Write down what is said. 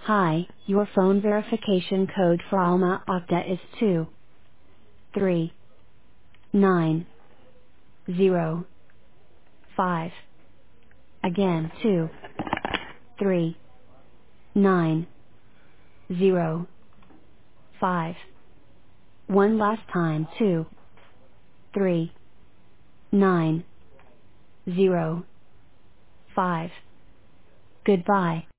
Hi, your phone verification code for Alma Ata is 23905. Again, 23905. One last time, 23905. Goodbye.